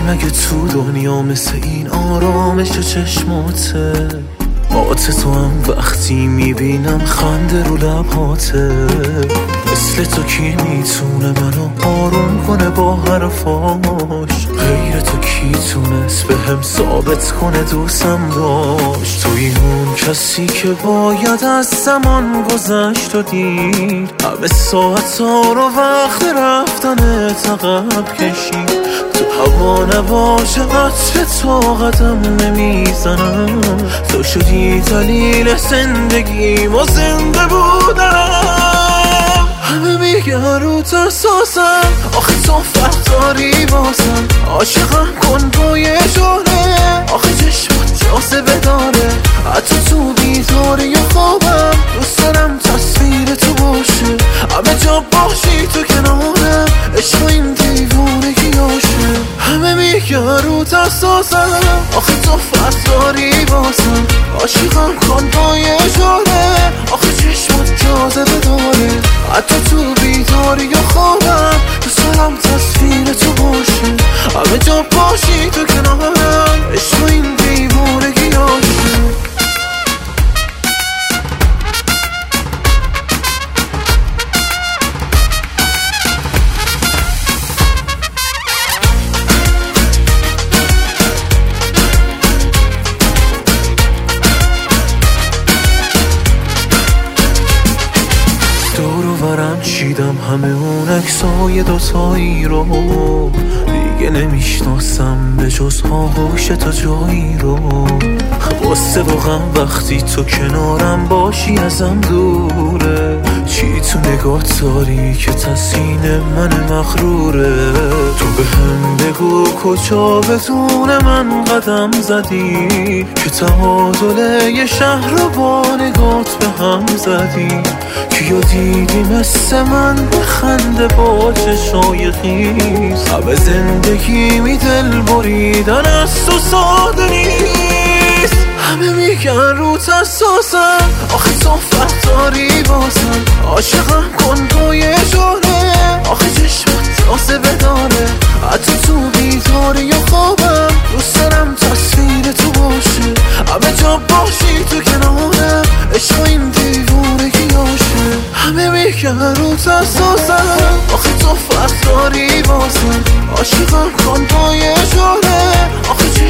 مگه تو دنیا مثل این آرامش چشماته؟ آت تو هم وقتی میبینم خنده رو لبهاته. مثل تو کی میتونه منو آروم کنه با حرفاش؟ غیر تو کی تونست به هم ثابت کنه دوستم داشت؟ توی اون کسی که باید از زمان گذشت و دید همه ساعت ها رو وقت رفتن عقب کشید. تو هوا نباشه عطر تو قدم نمیزنم. تو شدی دلیل زندگیم و زنده بودم. همه میگن رو ترساسم، آخه تو فرق داری بازم. عاشقم کن با یه جوره، آخه چشمات جاذبه داره. حتی تو بیداری یا خوابم دوست دارم تصویر تو باشه. همه جا باشی تو کنارم، عشق این دیوونگیاشه. همه میگن رو ترساسم، آخه تو فرق داری بازم. عاشقم کن با یه جوره، آخه چشمات جاذبه داره. حتی تو بیداری یا خوابم دوست دارم تصویر تو باشه. همه جا باشی تو کنارم، عشق این دیوونگیاشه. دورورم چیدم همه اون عکسای دوتایی رو، دیگه نمیشناسم به جز آغوش تو جایی رو. واسه واقعا وقتی تو کنارم باشی ازم دوره. چی تو نگات داری که تسکین من مغروره؟ تو به هم بگو کجا بدون من قدم زدی که تعادل یه شهر رو با نگات به هم زدی. کیو دیدی مثل من بخنده با چشای خیز؟ همه زندگی می دل بریدن از تو ساده نیست. همه میگن رو ترساسم، آخه تو فرق داری بازم. عاشقم کن با یه جوره، آخه چشمت جاذبه داره. حتی تو بیداری یا خوابم دوست دارم تصویر تو باشه. همه جا باشی تو کنارم، عشق این دیوونگیاشه. همه میگن رو ترساسم، آخه تو فرق داری بازم. عاشقم کن با یه جوره، آخه